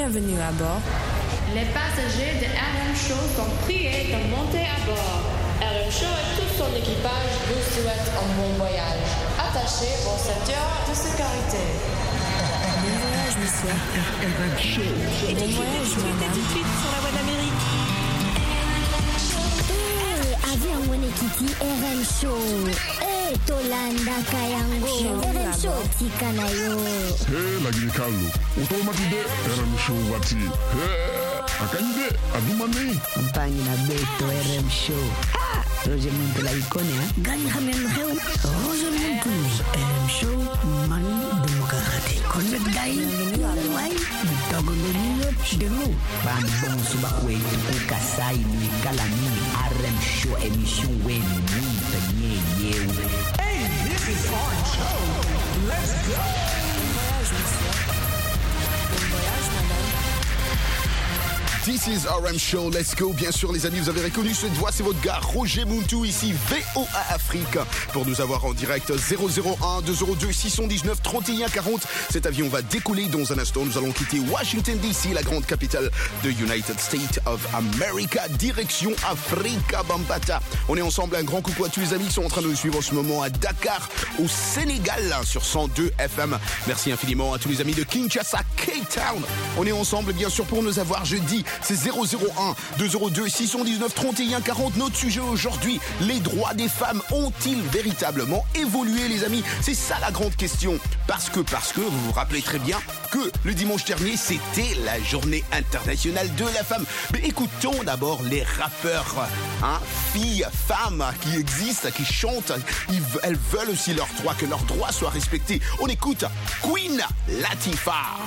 Bienvenue à bord. Les passagers de RM Show sont priés de monter à bord. RM Show et tout son équipage vous souhaitent un bon voyage. Attachez vos ceintures de sécurité. Bon voyage, monsieur. RM Show. Et bon voyage, madame. Tout de suite sur la voie d'Amérique. Avion Monekiti RM Show. Tolanda Kayango. RM Show Tikanayo. La Guinée-Calou. Automatique RM Show Wati. Akanyide Adumani. Campagne na Beto RM Show. Roger Muntu la icône, Gani Hamel Heu. Roger Muntu. RM Show Mani Démocratique. Connet Gaï. Wai. Togo de nous. Ban bon subakwe tuku kasai ni kalami. RM Show émission wen ni ye. Hey, this is our show. Let's go. Bon voyage, monsieur. Bon voyage, madame. This is RM Show, let's go. Bien sûr, les amis, vous avez reconnu cette voix, c'est votre gars Roger Muntu, ici VOA Afrique. Pour nous avoir en direct 001 202 619 31 40. Cet avion va décoller dans un instant. Nous allons quitter Washington DC, la grande capitale de United States of America, direction Africa Bambata. On est ensemble, un grand coucou à tous les amis qui sont en train de nous suivre en ce moment à Dakar, au Sénégal, sur 102 FM. Merci infiniment à tous les amis de Kinshasa, Cape Town. On est ensemble, bien sûr, pour nous avoir jeudi. C'est 001 202 619 31 40. Notre sujet aujourd'hui, les droits des femmes ont-ils véritablement évolué, les amis? C'est ça la grande question. Parce que vous vous rappelez très bien que le dimanche dernier, c'était la journée internationale de la femme. Mais écoutons d'abord les rappeurs, filles, femmes qui existent, qui chantent. Elles veulent aussi leurs droits, que leurs droits soient respectés. On écoute Queen Latifah.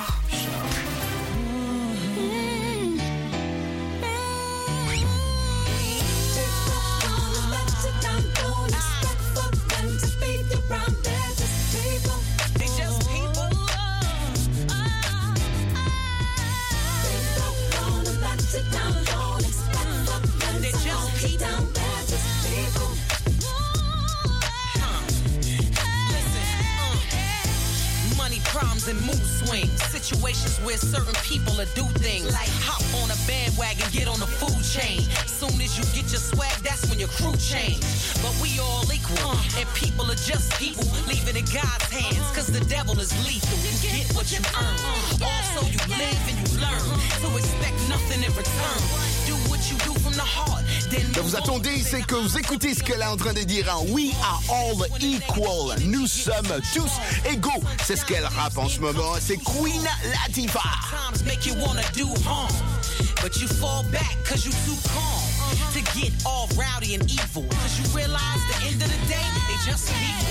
And mood swings, situations where certain people will do things like hop on a bandwagon, get on the food chain. Soon as you get your swag, that's when your crew change. But we all equal, and people are just people. Leave it in God's hands, cause the devil is lethal. You get what you earn. Also you live and you learn, so expect nothing in return. Do what you do from the heart. Que vous attendez, c'est que vous écoutez ce qu'elle est en train de dire. We are all equal. Nous sommes tous égaux. C'est ce qu'elle rappe en ce moment. C'est Queen Latifah. Times make you wanna do harm, but you fall back cause you too calm to get all rowdy and evil. Cause you realize the end of the day, they just people.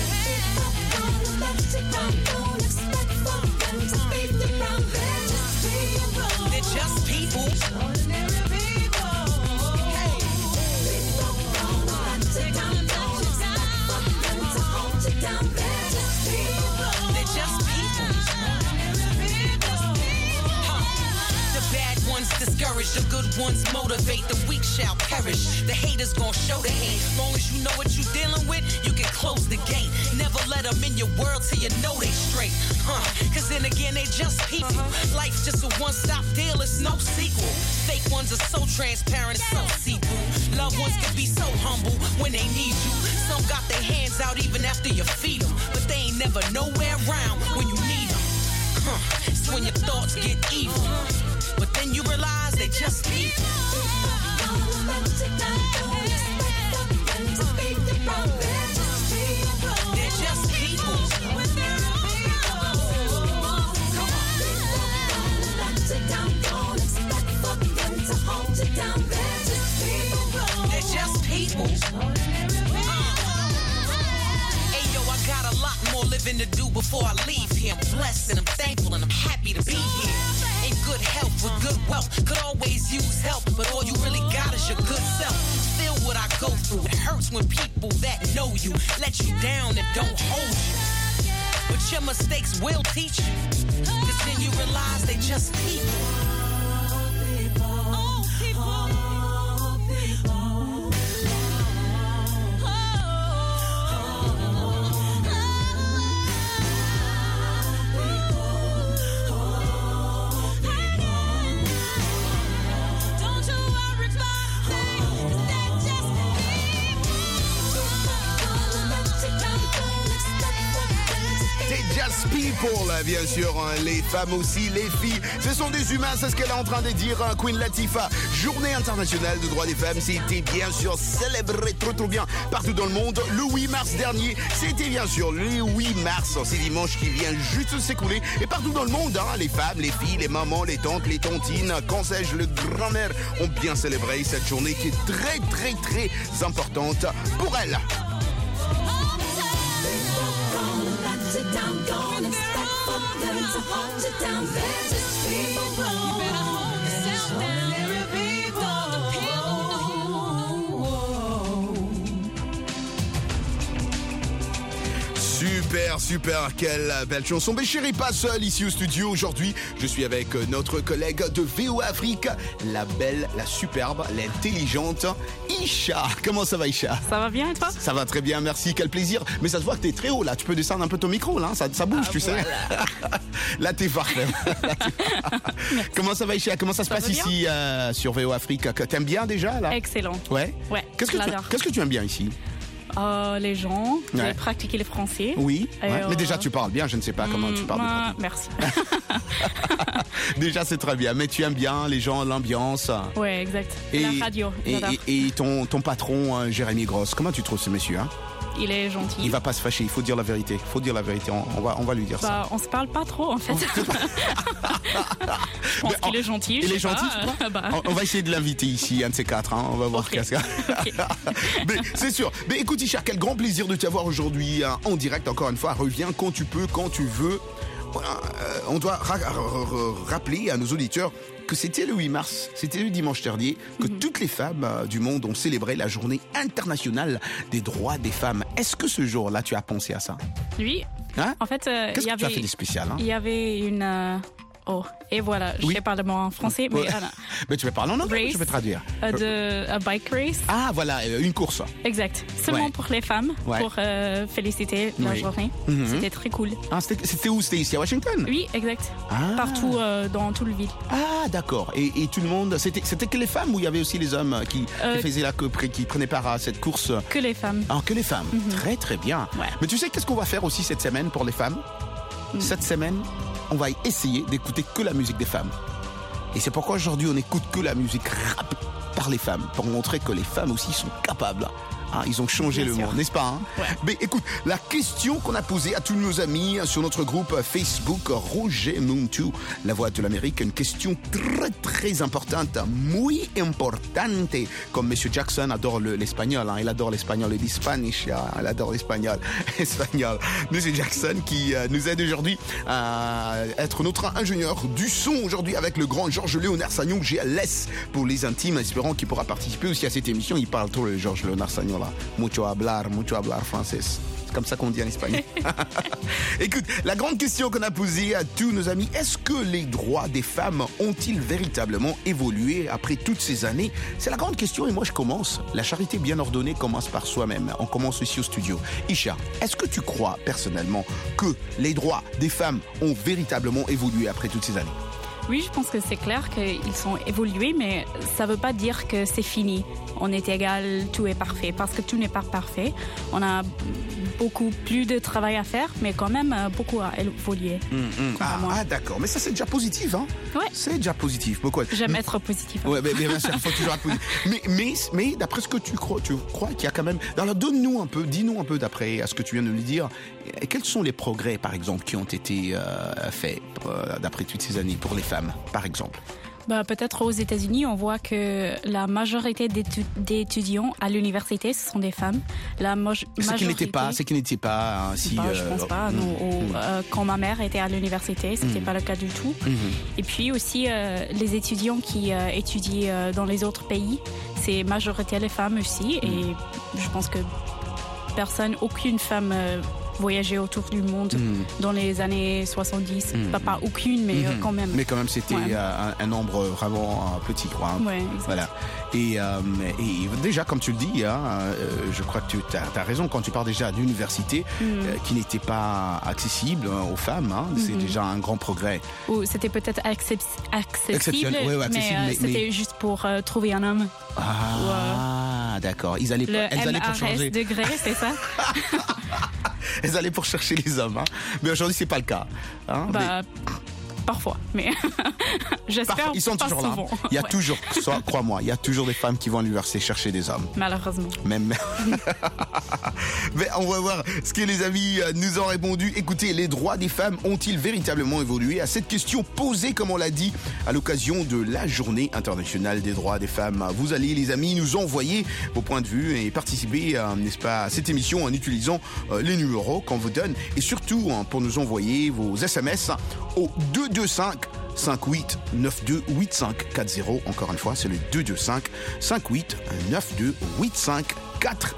They're just people. Discourage, the good ones motivate, the weak shall perish. The haters gon' show the hate. Long as you know what you dealing with, you can close the gate. Never let them in your world till you know they straight. Cause then again, they just people. Life's just a one-stop deal, it's no sequel. Fake ones are so transparent, it's so see-through. Loved ones can be so humble when they need you. Some got their hands out even after you feed them, but they ain't never nowhere around when you need them. It's when your thoughts get evil, but then you realize they just people. They're just people. They're just people. Hey yo, I got a lot more living to do before I leave here. I'm blessed and I'm thankful and I'm happy to be here. In good health with good wealth, could always use help, but all you really got is your good self. Feel what I go through. It hurts when people that know you let you down and don't hold you. But your mistakes will teach you, cause then you realize they just people. people, bien sûr, hein, les femmes aussi, les filles. Ce sont des humains, c'est ce qu'elle est en train de dire, hein, Queen Latifah. Journée internationale de droits des femmes, c'était bien sûr célébré trop bien partout dans le monde. Le 8 mars dernier, c'était bien sûr le 8 mars, c'est dimanche qui vient juste de s'écouler. Et partout dans le monde, hein, les femmes, les filles, les mamans, les tantes, les tontines, quand sais-je, le grand-mère ont bien célébré cette journée qui est très importante pour elles. Super, quelle belle chanson. Mais chérie, pas seule ici au studio aujourd'hui. Je suis avec notre collègue de VOA Afrique, la belle, la superbe, l'intelligente Isha. Comment ça va, Isha? Ça va bien et toi? Ça va très bien, merci, quel plaisir. Mais ça se voit que t'es très haut là, tu peux descendre un peu ton micro là, ça bouge, tu sais. Là t'es parfait. Comment ça va, Isha? Comment ça se passe ici sur VOA Afrique? T'aimes bien déjà là? Excellent. Ouais. Qu'est-ce que tu aimes bien ici? Les gens, j'ai pratiqué le français. Oui, mais déjà tu parles bien, je ne sais pas comment tu parles. Merci. Déjà c'est très bien, mais tu aimes bien les gens, l'ambiance. Oui, exact. La radio, et ton patron, Jérémy Grosse, comment tu trouves ce monsieur hein? Il est gentil. Il va pas se fâcher, il faut dire la vérité. On va lui dire ça. On se parle pas trop en fait. Je pense qu'il est gentil. Il est gentil, on va essayer de l'inviter ici, un de ces quatre. Hein. On va voir qu'est-ce qu'il y a. Mais c'est sûr. Mais écoute, Isha, quel grand plaisir de t'avoir aujourd'hui en direct. Encore une fois, reviens quand tu peux, quand tu veux. On doit rappeler à nos auditeurs que c'était le 8 mars, c'était le dimanche dernier, que toutes les femmes du monde ont célébré la journée internationale des droits des femmes. Est-ce que ce jour-là, tu as pensé à ça? Oui. Hein? En fait, qu'est-ce que tu as fait de spécial hein? Il y avait une... et voilà, je sais pas le mot en français, mais... mais tu peux parler en anglais, je vais traduire. Un bike race. Ah, voilà, une course. Exact. Seulement pour les femmes, pour féliciter la journée. C'était très cool. Ah, c'était où? C'était ici à Washington? Oui, exact. Partout dans toute la ville. Ah, d'accord. Et tout le monde, c'était que les femmes ou il y avait aussi les hommes qui prenaient part à cette course? Que les femmes. Ah, que les femmes. Très bien. Ouais. Mais tu sais qu'est-ce qu'on va faire aussi cette semaine pour les femmes? Cette semaine, on va essayer d'écouter que la musique des femmes. Et c'est pourquoi aujourd'hui on n'écoute que la musique rap par les femmes, pour montrer que les femmes aussi sont capables. Ils ont changé le monde, n'est-ce pas hein? Ouais. Mais écoute, la question qu'on a posée à tous nos amis sur notre groupe Facebook Roger Muntu, la voix de l'Amérique, une question très importante, muy importante, comme Monsieur Jackson adore l'espagnol, il adore l'espagnol, il dit Spanish, il adore l'espagnol, Monsieur Jackson qui nous aide aujourd'hui à être notre ingénieur du son aujourd'hui avec le grand Georges Léonard Sagnon, GLS pour les intimes, espérant qu'il pourra participer aussi à cette émission. Il parle trop le Georges Léonard Sagnon. Mucho hablar français. C'est comme ça qu'on dit en espagnol. Écoute, la grande question qu'on a posée à tous nos amis, est-ce que les droits des femmes ont-ils véritablement évolué après toutes ces années? C'est la grande question et moi je commence. La charité bien ordonnée commence par soi-même. On commence ici au studio. Isha, est-ce que tu crois personnellement que les droits des femmes ont véritablement évolué après toutes ces années? Oui, je pense que c'est clair qu'ils sont évolués, mais ça ne veut pas dire que c'est fini. On est égal, tout est parfait, parce que tout n'est pas parfait. On a beaucoup plus de travail à faire, mais quand même beaucoup à évoluer. D'accord, mais ça c'est déjà positif, hein? Ouais. C'est déjà positif. J'aime être positif. Ouais, mais bien sûr, il faut toujours être positif. Mais d'après ce que tu crois qu'il y a quand même... Alors dis-nous un peu d'après à ce que tu viens de nous dire, quels sont les progrès, par exemple, qui ont été faits d'après toutes ces années pour les femmes, par exemple? Peut-être aux États-Unis, on voit que la majorité d'étudiants à l'université, ce sont des femmes. Ce qui n'était pas. Je pense pas. Quand ma mère était à l'université, c'était pas le cas du tout. Et puis aussi, les étudiants qui étudient dans les autres pays, c'est majorité les femmes aussi. Et je pense que aucune femme voyager autour du monde dans les années 70. Pas aucune, mais quand même. Mais quand même, c'était un nombre vraiment petit, quoi. Ouais, voilà. Et déjà, comme tu le dis, je crois que tu as raison quand tu parles déjà d'université qui n'était pas accessible aux femmes. C'est déjà un grand progrès. Ou c'était peut-être accessible, mais c'était juste pour trouver un homme. D'accord. Elles allaient pour changer. degré, c'est ça? Elles allaient pour chercher les hommes. Hein. Mais aujourd'hui, c'est pas le cas. Hein. Parfois, mais j'espère ils sont pas toujours souvent. là. Il y a toujours, crois-moi, il y a toujours des femmes qui vont à l'université chercher des hommes. Malheureusement. Même. Mais on va voir ce que les amis nous ont répondu. Écoutez, les droits des femmes ont-ils véritablement évolué? À cette question posée, comme on l'a dit, à l'occasion de la Journée internationale des droits des femmes. Vous allez, les amis, nous envoyer vos points de vue et participer, n'est-ce pas, à cette émission en utilisant les numéros qu'on vous donne. Et surtout, pour nous envoyer vos SMS au 225 58 92 85 40. Encore une fois, c'est le 225 58 92 85 40.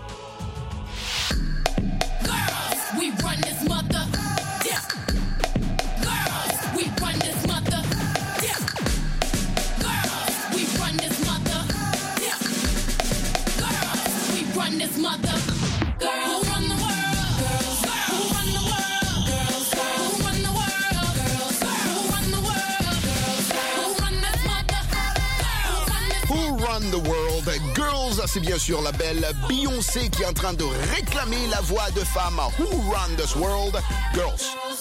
We run this mother. Yeah. Girls, we run this mother. Yeah. Girls, we run this mother. Yeah. Girls, we run this mother. Girls, who run the world? Girls, who run the world? Girls, who run the world? Girls, who run the world? Girls, who run this mother? Who run the world? Girls, c'est bien sûr la belle Beyoncé qui est en train de réclamer la voix de femme. Who run this world? Girls.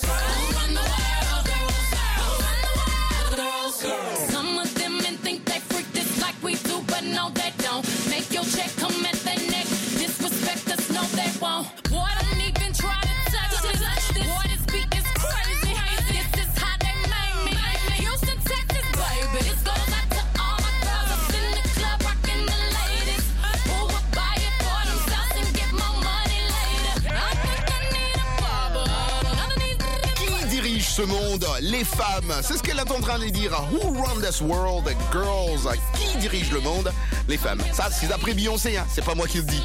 Some of them men think they freak this like we do, but no they don't. Make your check come at their neck. Disrespect us, no they won't. Boy, don't even try to touch this. Boy, this beat is crazy. This is how they made me. Houston, Texas, baby. This goes out to all my girls up in the club, rocking the ladies. Who would buy it for themselves and get more money later? I think I need a barber. Qui dirige ce monde? Les femmes. C'est ce qu'elle est en train de dire. Who run this world? Girls. Qui dirige le monde? Les femmes. Ça, c'est d'après Beyoncé, hein. C'est pas moi qui le dis.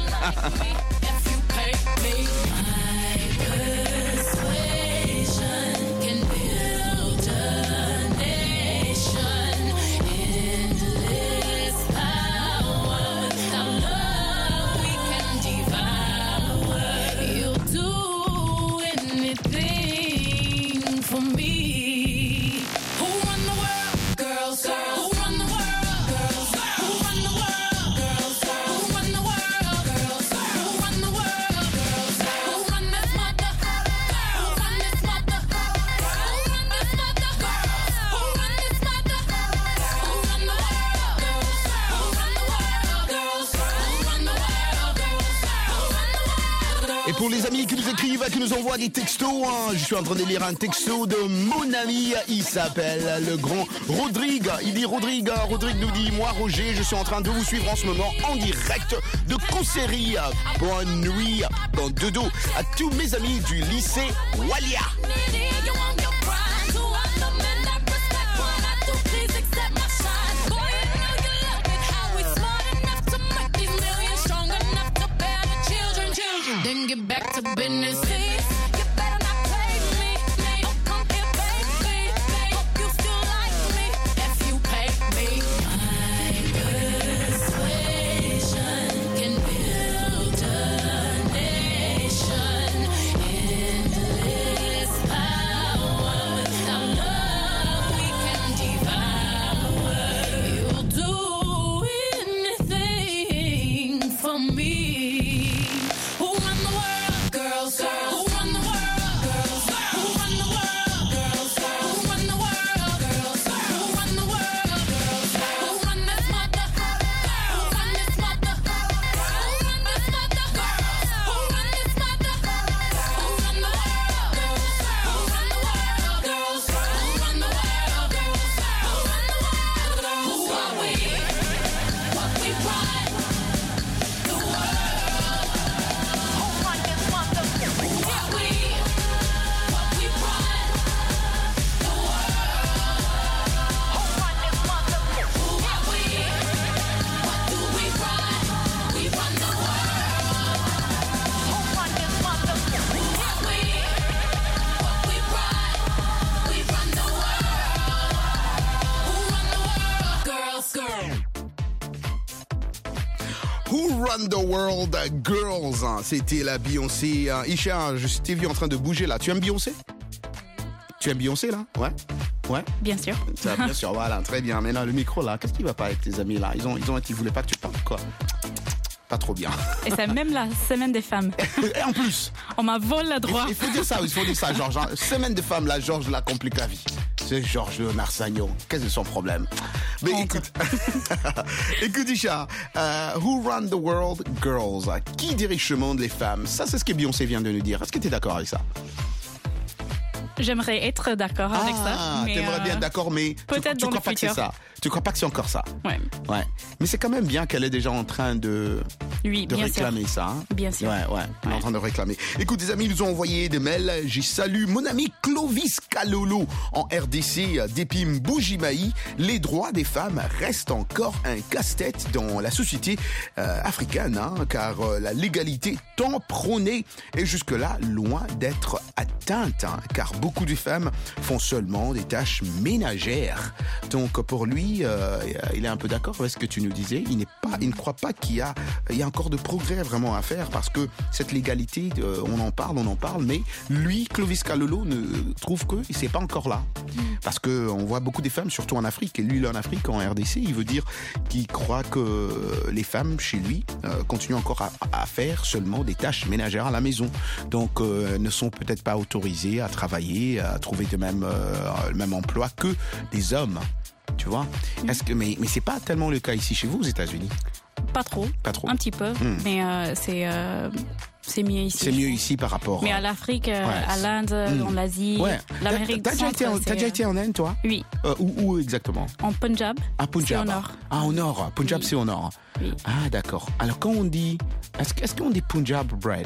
Pour les amis qui nous écrivent, qui nous envoient des textos, hein, je suis en train de lire un texto de mon ami, il s'appelle le grand Rodrigue. Il dit Rodrigue nous dit, moi Roger, je suis en train de vous suivre en ce moment en direct de Cousserie. Bonne nuit, bon dodo à tous mes amis du lycée Walia. Then get back to business. You better not play with me. Oh, come here, baby. Hope you still like me if you pay me. My persuasion can build a nation. Endless power. Without love, we can devour. You'll do anything for me. Run the World Girls. C'était la Beyoncé. Isha, je t'ai vu en train de bouger là. Tu aimes Beyoncé? Tu aimes Beyoncé là? Ouais. Ouais. Bien sûr. Ça, bien sûr, voilà, très bien. Mais là, le micro là, qu'est-ce qui va pas avec tes amis là? Ils voulaient pas que tu parles quoi? pas trop bien. Et c'est même la semaine des femmes. Et en plus. On m'a volé le droit. Il faut dire ça, Georges. Semaine des femmes, là, Georges la complique la vie. C'est Georges Léonard Sagnon. Qu'est-ce que c'est son problème? Mais écoute, écoute, Isha, who run the world, girls? Qui dirige le monde, les femmes? Ça, c'est ce que Beyoncé vient de nous dire. Est-ce que tu es d'accord avec ça? J'aimerais être d'accord avec ça. Mais t'aimerais bien être d'accord, mais peut-être tu crois pas que c'est ça. Tu crois pas que c'est encore ça? Ouais. Mais c'est quand même bien qu'elle est déjà en train de réclamer ça. Hein? Bien sûr. Ouais. Elle est en train de réclamer. Écoute, des amis nous ont envoyé des mails. J'ai salué mon ami Clovis Kalolo en RDC d'Epim Bougimaï. Les droits des femmes restent encore un casse-tête dans la société africaine, hein, car la légalité tant prônée est jusque-là loin d'être atteinte, hein, car beaucoup de femmes font seulement des tâches ménagères. Donc pour lui, il est un peu d'accord avec ce que tu nous disais. Il ne croit pas qu'il y a encore de progrès vraiment à faire, parce que cette légalité, on en parle, mais lui, Clovis Kalolo, ne trouve que c'est pas encore là. Parce que on voit beaucoup des femmes, surtout en Afrique, et lui, il est en Afrique, en RDC, il veut dire qu'il croit que les femmes chez lui continuent encore à faire seulement des tâches ménagères à la maison. Donc ne sont peut-être pas autorisées à travailler, à trouver le même emploi que des hommes. Tu vois? Mais c'est pas tellement le cas ici chez vous aux États-Unis? Pas trop. Un petit peu. Mais c'est mieux ici. C'est mieux ici par rapport. Mais à l'Afrique, à l'Inde, en Asie, l'Amérique du Centre. T'as déjà été en Inde, toi? Oui. Où exactement? En Punjab. À Punjab. C'est au nord. Ah, au nord. Punjab, c'est au nord. Oui. Ah, d'accord. Alors quand on dit, est-ce qu'on dit Punjab bread?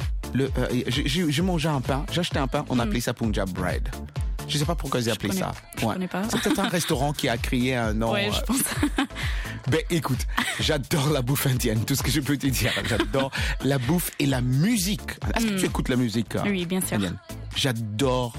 J'ai mangé un pain, j'ai acheté un pain, on appelait ça Punjab bread. Je sais pas pourquoi ils appelaient ça. Je connais pas. C'est peut-être un restaurant qui a créé un nom. Ouais, je pense. Ben écoute, j'adore la bouffe indienne, tout ce que je peux te dire. J'adore la bouffe et la musique. Est-ce que tu écoutes la musique? Oui, bien sûr. Indienne? J'adore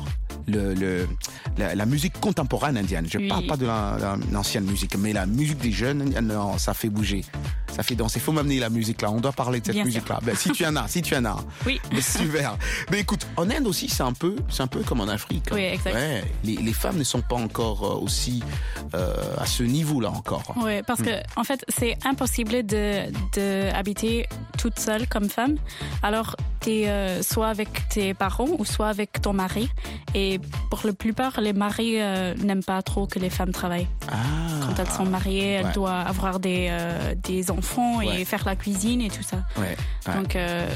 la musique contemporaine indienne. Je parle pas de l'ancienne musique, mais la musique des jeunes, non, ça fait bouger. Ça fait danser. Il faut m'amener la musique là. On doit parler de cette musique-là. Ben, si tu en as. Oui. Ben, super. Mais écoute, en Inde aussi, c'est un peu comme en Afrique. Oui, exact. Ouais, les femmes ne sont pas encore aussi à ce niveau-là encore. Oui, parce que en fait, c'est impossible de habiter toute seule comme femme. Alors, t'es soit avec tes parents ou soit avec ton mari. Et pour la plupart, les maris n'aiment pas trop que les femmes travaillent. Quand elles sont mariées, elles doivent avoir des enfants et faire la cuisine et tout ça. Donc,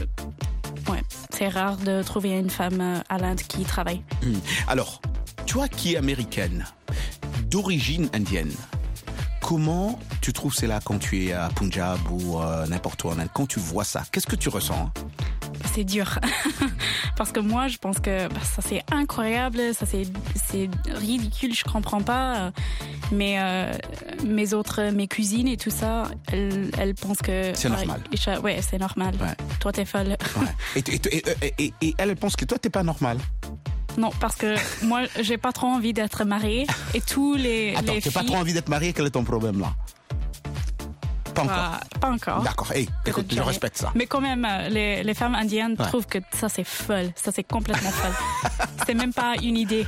c'est rare de trouver une femme à l'Inde qui travaille. Alors, toi qui es américaine, d'origine indienne, comment tu trouves cela quand tu es à Punjab ou n'importe où en Inde? Quand tu vois ça, qu'est-ce que tu ressens? C'est dur. Parce que moi, je pense que ça c'est incroyable, ça c'est ridicule, je comprends pas. Mais mes cousines et tout ça, elles pensent que... C'est normal. Ouais, c'est normal. Ouais. Toi, t'es folle. Ouais. Et elles pensent que toi, t'es pas normal. Non, parce que moi, j'ai pas trop envie d'être mariée. Et tous les Attends, t'as pas trop envie d'être mariée, quel est ton problème là? Pas encore. D'accord. Hey, écoute, je respecte ça. Mais quand même, les femmes indiennes trouvent que ça, c'est folle. Ça, c'est complètement folle. C'est même pas une idée.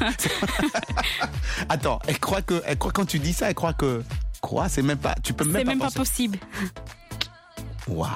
Attends, elle croit quand tu dis ça, elle croit que... Quoi? C'est même pas... Tu peux même pas... C'est même pas penser. possible. Waouh.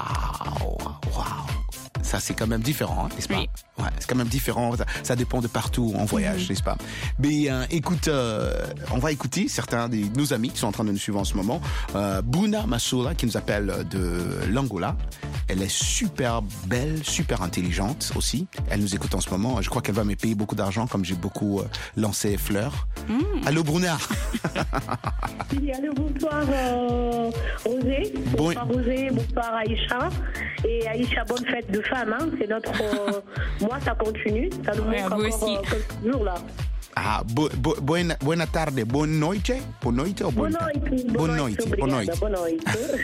Ça, c'est quand même différent, hein, n'est-ce pas? Oui. Ouais, c'est quand même différent. Ça dépend de partout où on voyage, n'est-ce pas? Mais écoute, on va écouter certains de nos amis qui sont en train de nous suivre en ce moment. Bruna Massoula, qui nous appelle de l'Angola. Elle est super belle, super intelligente aussi. Elle nous écoute en ce moment. Je crois qu'elle va me payer beaucoup d'argent, comme j'ai beaucoup lancé fleurs. Allô, Bruna. Oui, allô, bonsoir Rosé. Bonsoir Rosé, bonsoir Aïcha. Et Aïcha, bonne fête de femme. Hein. C'est notre... Moi, ça continue. Ça nous montre encore toujours là. Ah, buona tarde, bonne noite. Bonne noite ou bonne noite? Bonne noite.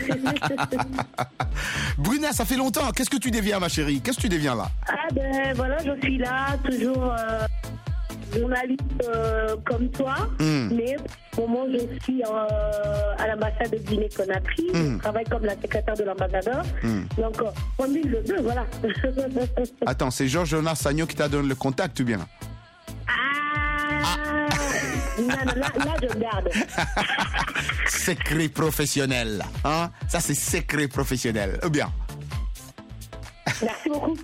Bruna, ça fait longtemps. Qu'est-ce que tu deviens, ma chérie? Qu'est-ce que tu deviens là? Ah ben voilà, je suis là, toujours journaliste comme toi, mais au moment je suis à l'ambassade de Guinée-Conakry, je travaille comme la secrétaire de l'ambassadeur, donc en 2022, voilà. Attends, c'est Georges Léonard Sagnon qui t'a donné le contact ou bien? Là, je garde. Secret professionnel. Hein? Ça, c'est secret professionnel. Bien. Merci beaucoup.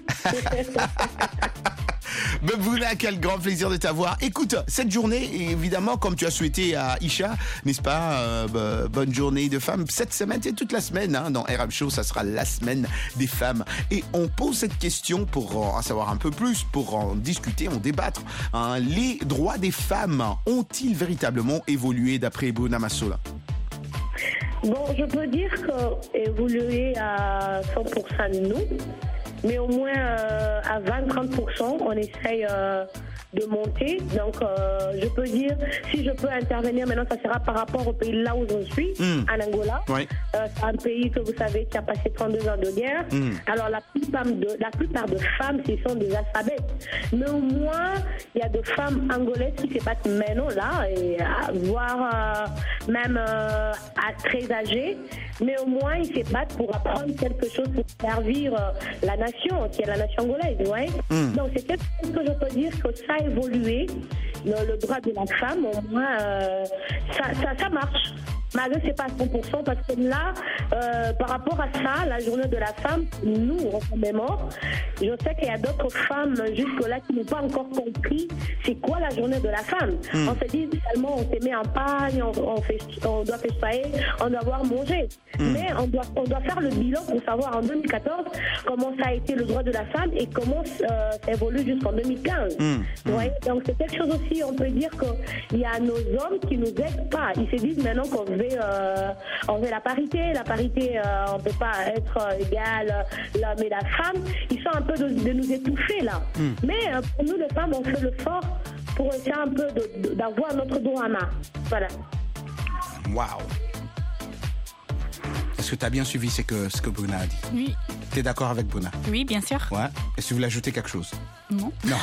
Bouna, quel grand plaisir de t'avoir. Écoute, cette journée, évidemment, comme tu as souhaité à Isha, n'est-ce pas, bonne journée de femmes. Cette semaine, c'est toute la semaine, hein, dans RM Show, ça sera la semaine des femmes. Et on pose cette question pour en savoir un peu plus, pour en discuter, en débattre. Hein. Les droits des femmes ont-ils véritablement évolué d'après Bouna Massola? Bon, je peux dire qu'évoluer à 100% non, mais au moins à 20-30%, on essaye de monter. Donc, je peux dire, si je peux intervenir maintenant, ça sera par rapport au pays là où je suis, en Angola. Oui. C'est un pays que vous savez qui a passé 32 ans de guerre. Alors, la plupart de femmes, ce sont des alphabètes. Mais au moins, il y a des femmes angolaises qui se battent maintenant là, et voire même à très âgées. Mais au moins, ils se battent pour apprendre quelque chose pour servir la nation, qui est la nation angolaise. Ouais. Donc, c'est quelque chose que je peux dire que ça a évolué. Le droit de la femme, au moins, ça marche. Malgré c'est pas à 100%, parce que là, par rapport à ça, la journée de la femme, nous, on commémore. Je sais qu'il y a d'autres femmes jusque-là qui n'ont pas encore compris c'est quoi la journée de la femme. On se dit seulement on se met en pagne, on doit festoyer, on doit avoir mangé. Mais on doit faire le bilan pour savoir en 2014 comment ça a été le droit de la femme et comment ça évolue jusqu'en 2015. Vous voyez, donc c'est quelque chose aussi, on peut dire qu'il y a nos hommes qui nous aident pas. Ils se disent maintenant qu'on veut la parité. La parité, on ne peut pas être égal l'homme et la femme. Ils sont un peu de nous étouffer là. Mais pour nous, les femmes, on fait le fort pour essayer un peu d'avoir notre droit à main. Voilà. Waouh. Est-ce que tu as bien suivi ce que Bouna a dit? Oui. Tu es d'accord avec Bouna? Oui, bien sûr. Ouais. Est-ce que vous voulez ajouter quelque chose? Non. Non.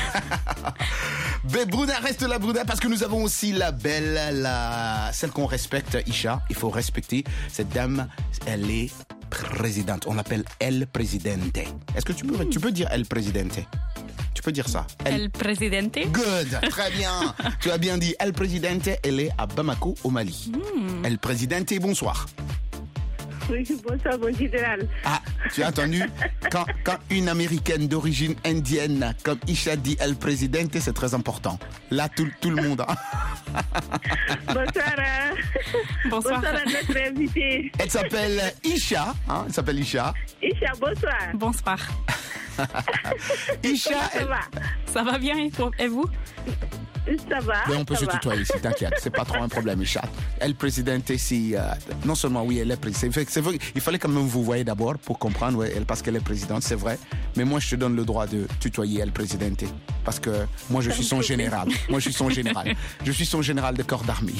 Mais Bouna, reste là, Bouna, parce que nous avons aussi la belle, celle qu'on respecte, Isha. Il faut respecter cette dame. Elle est présidente. On l'appelle El Presidente. Est-ce que tu peux dire El Presidente? Tu peux dire ça? El Presidente. Good, très bien. Tu as bien dit El Presidente. Elle est à Bamako, au Mali. El Presidente, bonsoir. Oui, bonsoir, mon général. Ah, tu as entendu? Quand une américaine d'origine indienne, comme Isha dit El Presidente, c'est très important. Là, tout le monde. Bonsoir. Bonsoir à notre invité. Elle s'appelle Isha. Hein? Elle s'appelle Isha. Isha, bonsoir. Bonsoir. Isha, ça va? Ça va bien et vous? Ça va. Mais on peut se tutoyer ici, t'inquiète. C'est pas trop un problème, Isha. El Presidente, si non seulement oui, elle est présidente. C'est vrai, il fallait quand même vous voyez d'abord pour comprendre, ouais, parce qu'elle est présidente, c'est vrai. Mais moi, je te donne le droit de tutoyer El Presidente. Parce que moi, je suis son général. Je suis son général de corps d'armée.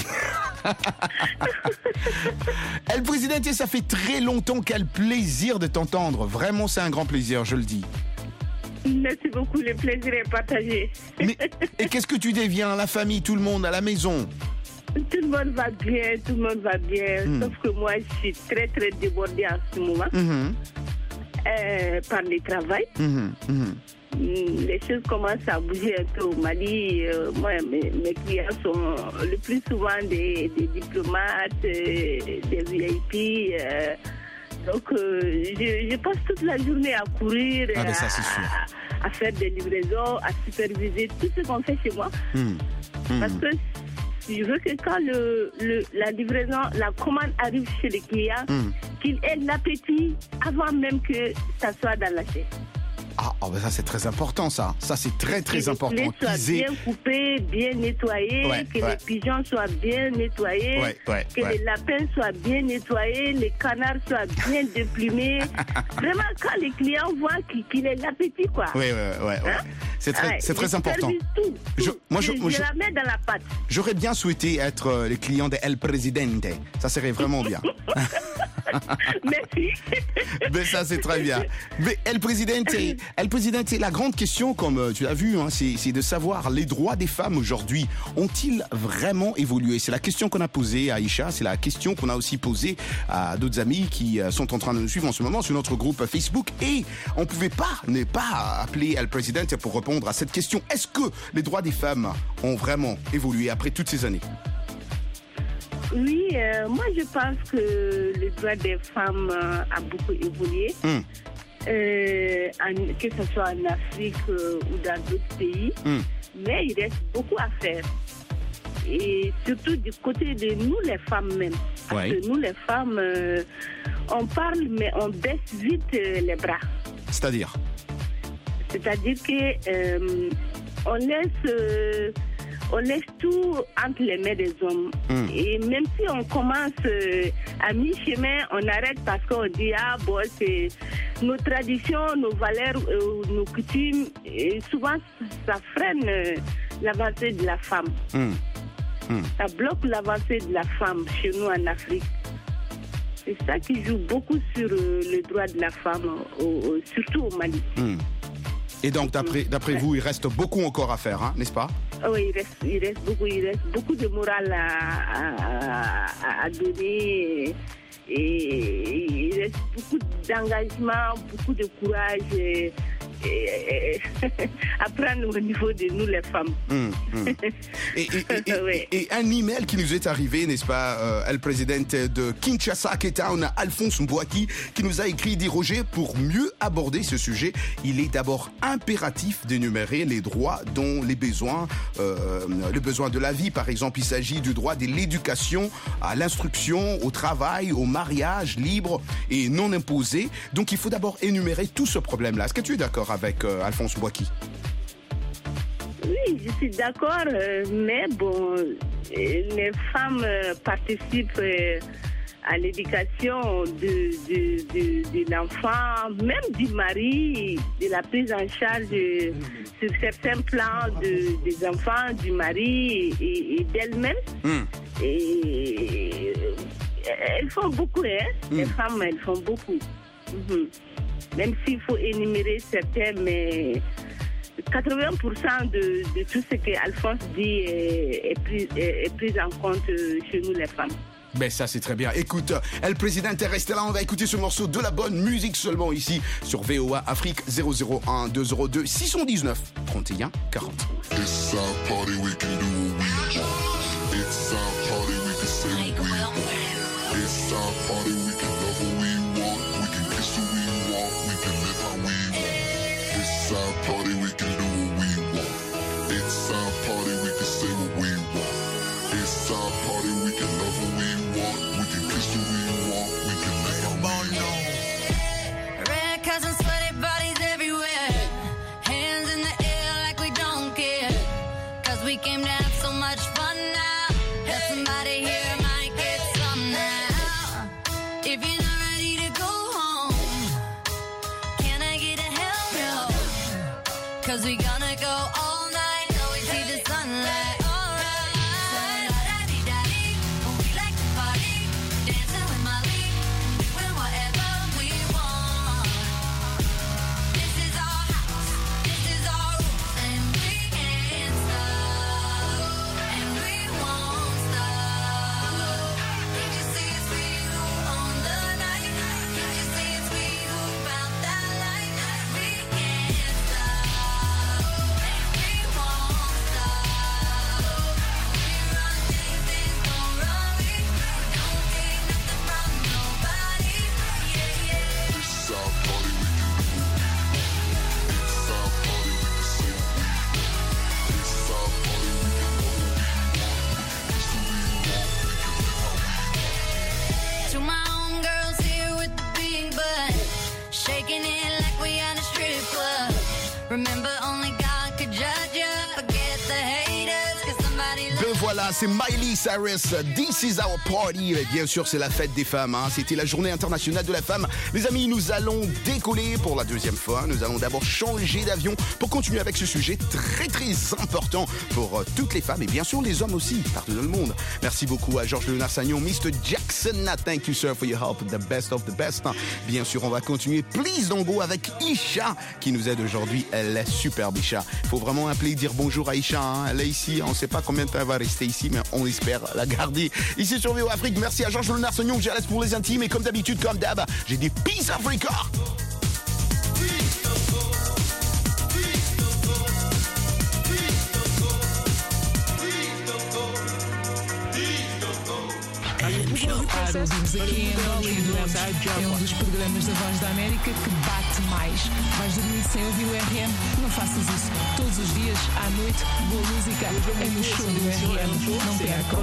El Presidente, ça fait très longtemps. Quel plaisir de t'entendre. Vraiment, c'est un grand plaisir, je le dis. Merci beaucoup, le plaisir est partagé. Et qu'est-ce que tu deviens? La famille, tout le monde, à la maison? Tout le monde va bien, sauf que moi, je suis très, très débordée en ce moment par le travail. Les choses commencent à bouger un peu au Mali. Moi, mes clients sont le plus souvent des diplomates, des VIP. Donc, je passe toute la journée à courir, à faire des livraisons, à superviser tout ce qu'on fait chez moi. Parce que je veux que quand la livraison, la commande arrive chez le client, qu'il ait l'appétit avant même que ça soit dans la chaise. Ah, ben ça c'est très important ça. Ça c'est très très important. Que les plats soient bien coupés, bien nettoyés, les pigeons soient bien nettoyés, que les lapins soient bien nettoyés, les canards soient bien déplumés. Vraiment quand les clients voient qu'il ait l'appétit quoi. Hein? C'est très important. Tout. Je la mets dans la pâte. J'aurais bien souhaité être le client de El Presidente. Ça serait vraiment bien. Merci. Mais ça, c'est très bien. Mais El Presidente, la grande question, comme tu l'as vu, hein, c'est de savoir les droits des femmes aujourd'hui ont-ils vraiment évolué? C'est la question qu'on a posée à Aïcha, c'est la question qu'on a aussi posée à d'autres amis qui sont en train de nous suivre en ce moment sur notre groupe Facebook. Et on ne pouvait pas ne pas appeler El Presidente pour répondre à cette question. Est-ce que les droits des femmes ont vraiment évolué après toutes ces années? Oui, moi je pense que le droit des femmes a beaucoup évolué, que ce soit en Afrique ou dans d'autres pays, mais il reste beaucoup à faire. Et surtout du côté de nous les femmes même. Parce que nous les femmes, on parle mais on baisse vite les bras. C'est-à-dire que on laisse tout entre les mains des hommes. Et même si on commence à mi-chemin, on arrête parce qu'on dit c'est nos traditions, nos valeurs, nos coutumes. Et souvent, ça freine l'avancée de la femme. Ça bloque l'avancée de la femme chez nous en Afrique. C'est ça qui joue beaucoup sur le droit de la femme, surtout au Mali. Et donc, d'après vous, il reste beaucoup encore à faire, hein, n'est-ce pas? Oui, il reste beaucoup de morale à donner. Et il reste beaucoup d'engagement, beaucoup de courage à prendre au niveau de nous les femmes. Et un email qui nous est arrivé, n'est-ce pas, El Presidente de Kinshasa, Cape Town, Alphonse Mbouaki, qui nous a écrit, dit Roger, pour mieux aborder ce sujet, il est d'abord impératif d'énumérer les droits dont les besoins, le besoin de la vie, par exemple, il s'agit du droit de l'éducation, à l'instruction, au travail, au mariage libre et non imposé. Donc il faut d'abord énumérer tout ce problème-là. Est-ce que tu es d'accord avec Alphonse Mbouaki? Oui, je suis d'accord, mais bon, les femmes participent à l'éducation de l'enfant, même du mari, de la prise en charge sur certains plans des enfants, du mari et d'elles-mêmes. Et elles font beaucoup, hein? Les femmes, elles font beaucoup. Même s'il faut énumérer certains, mais 80% de tout ce que Alphonse dit est pris en compte chez nous les femmes. Ben ça c'est très bien. Écoute, El Presidente reste là, on va écouter ce morceau de la bonne musique seulement ici sur VOA Afrique 001 202 619 31 40. It's a party we can do what we want. It's a party we can say what we want. It's a party we can love what we want. We can kiss who we want. We can live how we want. It's a party we can do what we want. It's a party we can say what we want. It's a party we can love what we want. We can kiss who we want. We can live how we want. Red cousins, sweaty bodies everywhere. Hands in the air like we don't care. Cause we came to have so much fun now. Have somebody here might get some now. If you're not ready to go home, can I get a hell no? Cause we gonna go all night till we see the sunlight. voilà, c'est Miley Cyrus. This is our party. Et bien sûr, c'est la fête des femmes. C'était la journée internationale de la femme. Les amis, nous allons décoller pour la deuxième fois. Nous allons d'abord changer d'avion pour continuer avec ce sujet très très important pour toutes les femmes et bien sûr les hommes aussi, partout dans le monde. Merci beaucoup à Georges Léonard Sagnon, Mr. Jackson. Thank you, sir, for your help. The best of the best. Bien sûr, on va continuer. Please don't go avec Isha qui nous aide aujourd'hui. Elle est superbe, Isha. Il faut vraiment appeler et dire bonjour à Isha. Elle est ici. On ne sait pas combien de temps elle va rester ici, mais on espère la garder ici sur VO Afrique. Merci à Georges Léonard Sagnon. Je laisse pour les intimes et comme d'habitude, comme d'hab, j'ai des Peace Africa. Ouvimos aqui em Angola e adoramos. É um dos programas da Voz da América que bate mais. Vais dormir sem ouvir o RM? Não faças isso. Todos os dias, à noite, boa música é no show do RM. Não percam.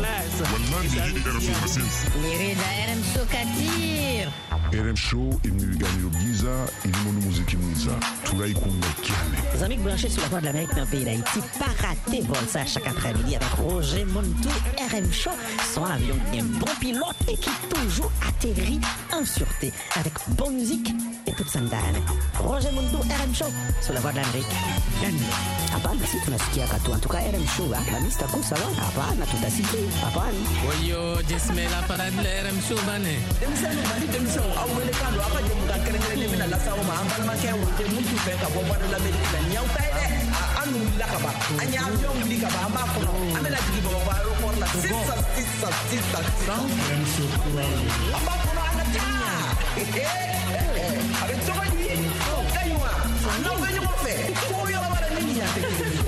Mirida RM Show Kadir. RM Show imniganyiro byiza irimo n'umuziki mwiza turayikunda cyane. Les amis branchés sur la Voix de l'Amérique dans le pays d'Haïti, pas rater vol ça chaque après-midi avec Roger Montou, RM Show, son avion bien bon pilote et qui toujours atterrit en sûreté avec bonne musique et toute sa ndani. Roger Montou, RM Show sur la Voix de l'Amérique. Hapana, si tunasikia katu en tout cas RM Show la lista kusa wa hapana tutasikia hapana. Oyo jesmela para de RM Show bane. Demsano bali demso awele kando akaje mukakerengele mina la sawo ma ambal ma ke wote muntu fe ka bo de l'Amérique la nyaw tay de anu la ka ba anya avion li ka ba ma ko no amela digi bo ba aéroport la sissa RM Show amba ko no ana ta avec toi lui kaywa no venyo mo fe ko yo la bara ni ya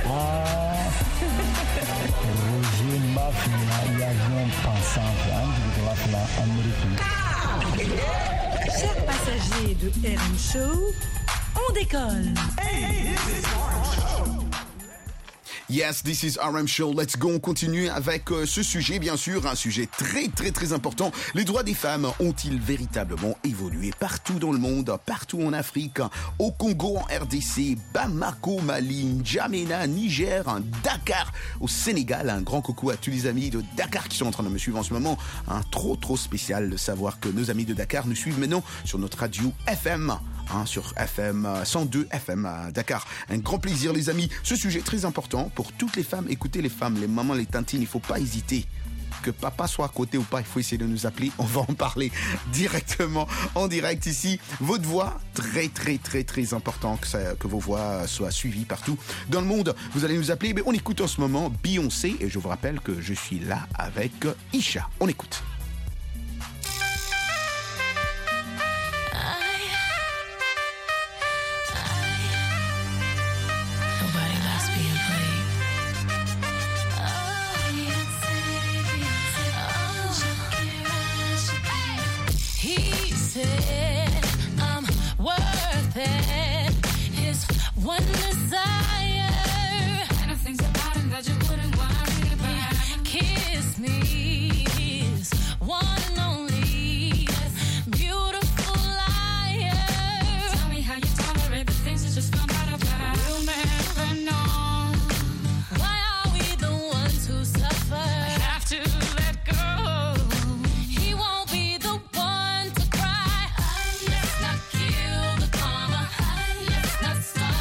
Roger Mafia et avion pensant de la Amérique. Chers passagers de RM Show, on décolle. Yes, this is RM Show. Let's go. On continue avec ce sujet, bien sûr, un sujet très, très, très important. Les droits des femmes ont-ils véritablement évolué partout dans le monde, partout en Afrique, au Congo, en RDC, Bamako, Mali, N'Djamena, Niger, Dakar, au Sénégal. Un grand coucou à tous les amis de Dakar qui sont en train de me suivre en ce moment. Trop spécial de savoir que nos amis de Dakar nous suivent maintenant sur notre radio FM. Sur FM 102 FM à Dakar. Un grand plaisir les amis. Ce sujet très important pour toutes les femmes. Écoutez les femmes, les mamans, les tantines, il ne faut pas hésiter. Que papa soit à côté ou pas, il faut essayer de nous appeler. On va en parler directement en direct ici. Votre voix, très important que vos voix soient suivies partout dans le monde. Vous allez nous appeler. Mais on écoute en ce moment Beyoncé et je vous rappelle que je suis là avec Isha. On écoute. One desire, and the things about him that you wouldn't worry about. Kiss me, his one and only, beautiful liar. Tell me how you tolerate the things that just come out of her. We'll never know. Why are we the ones who suffer? I have to let go. He won't be the one to cry. Let's not kill the karma. Let's not start.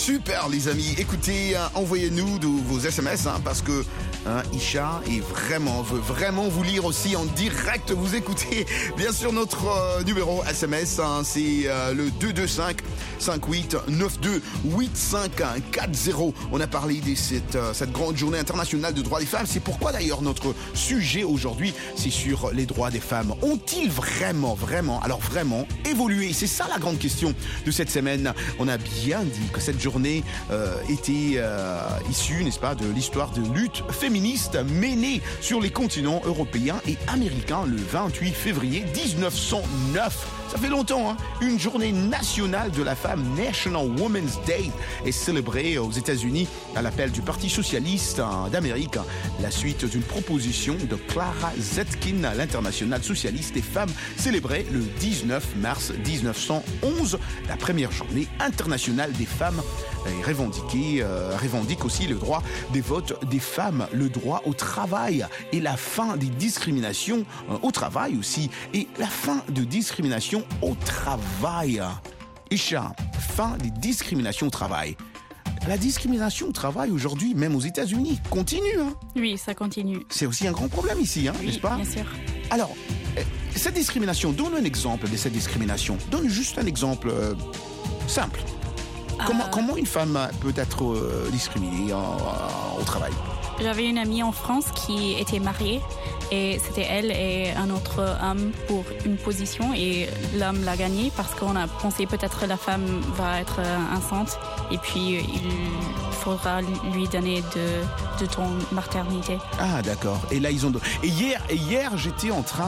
Super les amis, écoutez, envoyez-nous vos SMS parce que Isha veut vraiment vous lire aussi en direct. Vous écoutez bien sûr notre numéro SMS, c'est le 225 58 92 8540. On a parlé de cette grande journée internationale de droits des femmes. C'est pourquoi d'ailleurs notre sujet aujourd'hui, c'est sur les droits des femmes. Ont-ils vraiment évolué? C'est ça la grande question de cette semaine. On a bien dit que cette journée était issue, n'est-ce pas, de l'histoire de lutte féministe menée sur les continents européens et américains le 28 février 1909. Ça fait longtemps, hein? Une journée nationale de la femme, National Women's Day, est célébrée aux États-Unis à l'appel du Parti socialiste d'Amérique. La suite d'une proposition de Clara Zetkin, l'internationale socialiste des femmes, célébrée le 19 mars 1911, la première journée internationale des femmes, et revendique aussi le droit des votes des femmes, le droit au travail et la fin des discriminations au travail aussi, et la fin de discrimination au travail. Isha, fin des discriminations au travail. La discrimination au travail aujourd'hui, même aux États-Unis, continue. Hein? Oui, ça continue. C'est aussi un grand problème ici, oui, n'est-ce pas? Bien sûr. Alors, cette discrimination, donne un exemple de cette discrimination. Donne juste un exemple simple. Comment une femme peut être discriminée au travail? J'avais une amie en France qui était mariée et c'était elle et un autre homme pour une position et l'homme l'a gagnée parce qu'on a pensé peut-être la femme va être enceinte et puis il faudra lui donner de ton maternité. Ah d'accord. Et là ils ont et hier j'étais en train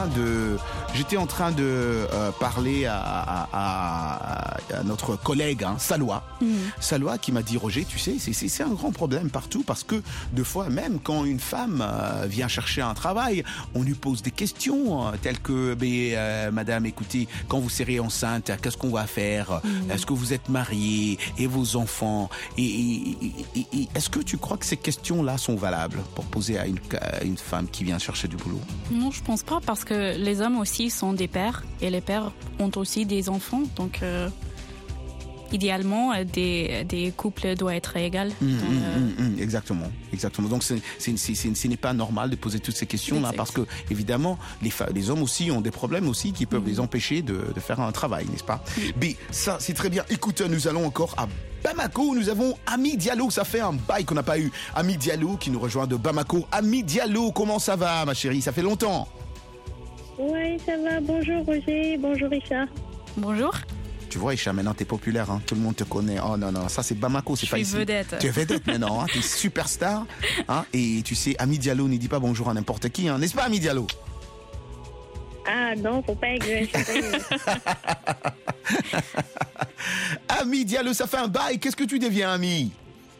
de parler à notre collègue Salwa. Salwa qui m'a dit Roger, tu sais, c'est un grand problème partout parce que deux fois même quand une femme vient chercher un travail, on lui pose des questions telles que madame, écoutez, quand vous serez enceinte, qu'est-ce qu'on va faire? Est-ce que vous êtes mariée et vos enfants? Et est-ce que tu crois que ces questions-là sont valables pour poser à une femme qui vient chercher du boulot? Non, je pense pas parce que les hommes aussi sont des pères et les pères ont aussi des enfants, donc idéalement, des couples doivent être égaux. Exactement. Donc, ce n'est pas normal de poser toutes ces questions-là parce que, évidemment, les hommes aussi ont des problèmes aussi qui peuvent les empêcher de faire un travail, n'est-ce pas? Mais ça, c'est très bien. Écoute, nous allons encore à Bamako. Nous avons Ami Diallo. Ça fait un bail qu'on n'a pas eu. Ami Diallo qui nous rejoint de Bamako. Ami Diallo, comment ça va, ma chérie? Ça fait longtemps. Oui, ça va. Bonjour, Roger. Bonjour, Richard. Bonjour. Tu vois, Isha, maintenant t'es populaire, hein. Tout le monde te connaît. Oh non, ça c'est Bamako, c'est pas ici. Vedette. Tu es vedette maintenant, hein. T'es superstar. Hein. Et tu sais, Ami Diallo ne dit pas bonjour à n'importe qui, hein. N'est-ce pas, Ami Diallo? Ah non, faut pas exagérer. Ami Diallo, ça fait un bail. Qu'est-ce que tu deviens, Ami?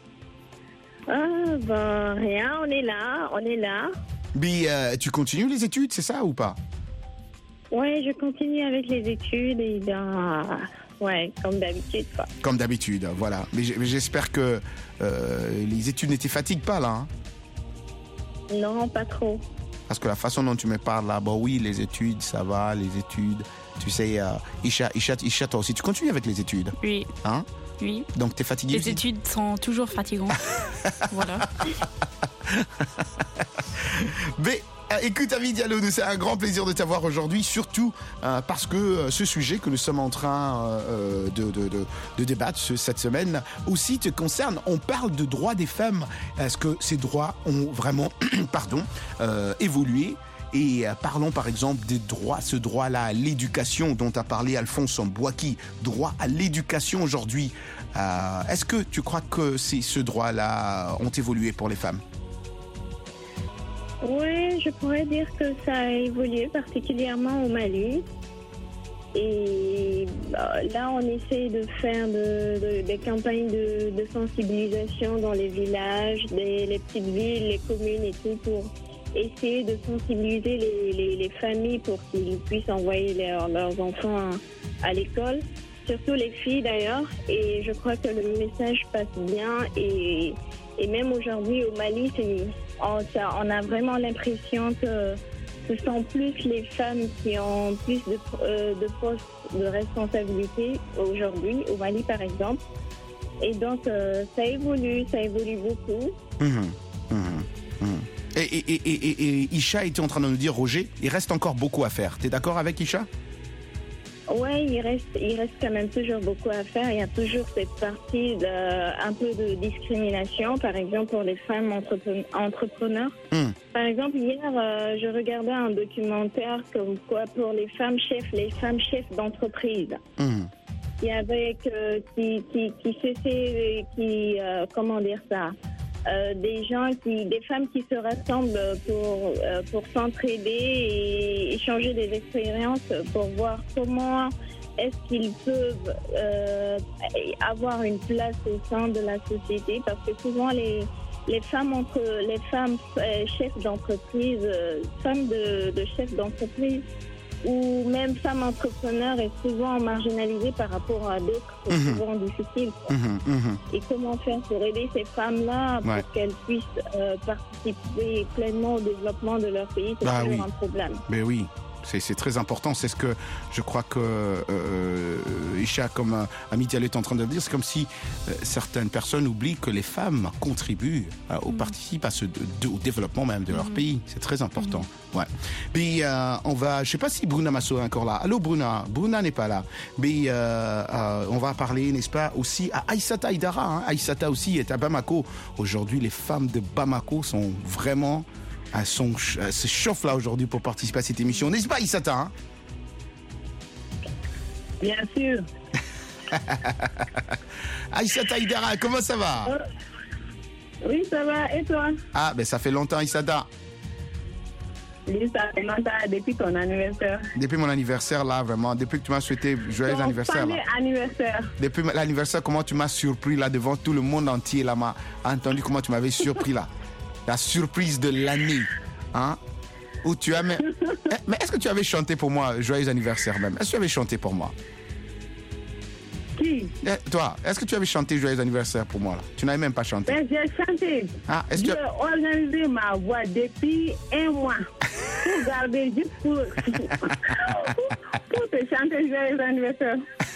Rien, on est là. Mais tu continues les études, c'est ça ou pas? Ouais, je continue avec les études et ouais, comme d'habitude, quoi. Comme d'habitude, voilà. Mais j'espère que les études ne te fatiguent pas, là. Hein? Non, pas trop. Parce que la façon dont tu me parles, là, oui, les études, ça va, les études. Tu sais, Isha, toi aussi, tu continues avec les études? Oui. Hein? Oui. Donc, t'es fatiguée? Les études sont toujours fatigantes. Voilà. Mais... écoute, Ami Diallo, c'est un grand plaisir de t'avoir aujourd'hui, surtout parce que ce sujet que nous sommes en train de débattre cette semaine aussi te concerne. On parle de droits des femmes. Est-ce que ces droits ont vraiment évolué? Et parlons par exemple des droits, ce droit-là à l'éducation dont a parlé Alphonse Mbouaki, droit à l'éducation aujourd'hui. Est-ce que tu crois que ce droit-là ont évolué pour les femmes? Oui, je pourrais dire que ça a évolué, particulièrement au Mali. Et là, on essaie de faire des campagnes de sensibilisation dans les villages, les petites villes, les communes et tout, pour essayer de sensibiliser les familles pour qu'ils puissent envoyer leurs enfants à l'école, surtout les filles d'ailleurs. Et je crois que le message passe bien. Et même aujourd'hui au Mali, on a vraiment l'impression que ce sont plus les femmes qui ont plus de postes de responsabilité aujourd'hui, au Mali par exemple. Et donc, ça évolue beaucoup. Et Isha était en train de nous dire, Roger, il reste encore beaucoup à faire. T'es d'accord avec Isha? Oui, il reste quand même toujours beaucoup à faire. Il y a toujours cette partie un peu de discrimination, par exemple pour les femmes entrepreneurs. Par exemple, hier, je regardais un documentaire comme quoi pour les femmes chefs d'entreprise. Il y avait comment dire ça, des femmes qui se rassemblent pour s'entraider et échanger des expériences pour voir comment est-ce qu'ils peuvent avoir une place au sein de la société, parce que souvent les femmes chefs d'entreprise, femmes de chefs d'entreprise ou même femmes entrepreneurs est souvent marginalisée par rapport à d'autres, c'est souvent difficile. Et comment faire pour aider ces femmes-là pour qu'elles puissent participer pleinement au développement de leur pays, c'est toujours un problème. Mais oui. C'est très important, c'est ce que je crois que Isha, comme Amity est en train de dire, c'est comme si certaines personnes oublient que les femmes contribuent participent au développement même de leur pays. C'est très important. Ouais. Puis je sais pas si Bruna Masso est encore là. Allô Bruna n'est pas là. Mais on va parler, n'est-ce pas, aussi à Aïssata Aïdara. Aïssata aussi est à Bamako. Aujourd'hui, les femmes de Bamako sont vraiment... Elles se chauffent là aujourd'hui pour participer à cette émission. N'est-ce pas, Aïssata? Bien sûr. Aïssata Aïdara, comment ça va? Oui, ça va. Et toi? Ah, ben ça fait longtemps, Aïssata. Oui, ça fait longtemps, depuis ton anniversaire. Depuis mon anniversaire, là, vraiment. Depuis que tu m'as souhaité joyeux anniversaire. Anniversaire. Depuis l'anniversaire, comment tu m'as surpris là devant tout le monde entier là, m'a entendu comment tu m'avais surpris là. La surprise de l'année, hein, où tu as... Mais est-ce que tu avais chanté pour moi, joyeux anniversaire même? Est-ce que tu avais chanté pour moi? Qui? Toi, est-ce que tu avais chanté joyeux anniversaire pour moi là? Tu n'avais même pas chanté. Ben, j'ai chanté. Ah, j'ai organisé ma voix depuis 1 mois. Pour garder, juste pour te chanter joyeux anniversaire.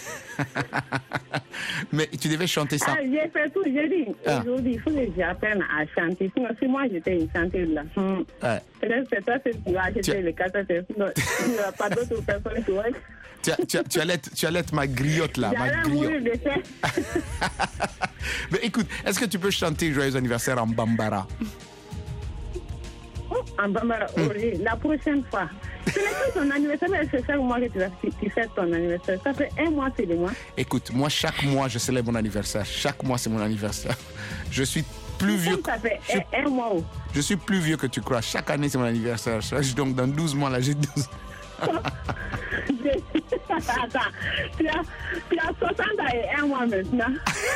Mais tu devais chanter ça. J'ai fait tout, j'ai dit, aujourd'hui, il faut que j'apprenne à chanter. Sinon, si moi j'étais une chanteuse là, peut-être c'est toi qui vas acheter les 4 heures. Il n'y a pas d'autres personnes qui vont. Tu allais être ma griotte là, ma griotte. Mais écoute, est-ce que tu peux chanter joyeux anniversaire en bambara? En bambara, la prochaine fois. Ce n'est pas ton anniversaire, mais c'est chaque mois que tu fais ton anniversaire. Ça fait 1 mois, c'est 2 mois. Écoute, moi, chaque mois, je célèbre mon anniversaire. Chaque mois, c'est mon anniversaire. Je suis plus vieux. Ça fait 1 mois. Je suis plus vieux que tu crois. Chaque année, c'est mon anniversaire. Donc, dans 12 mois, là, j'ai 12. Attends, tu as 60 ans et 1 mois maintenant.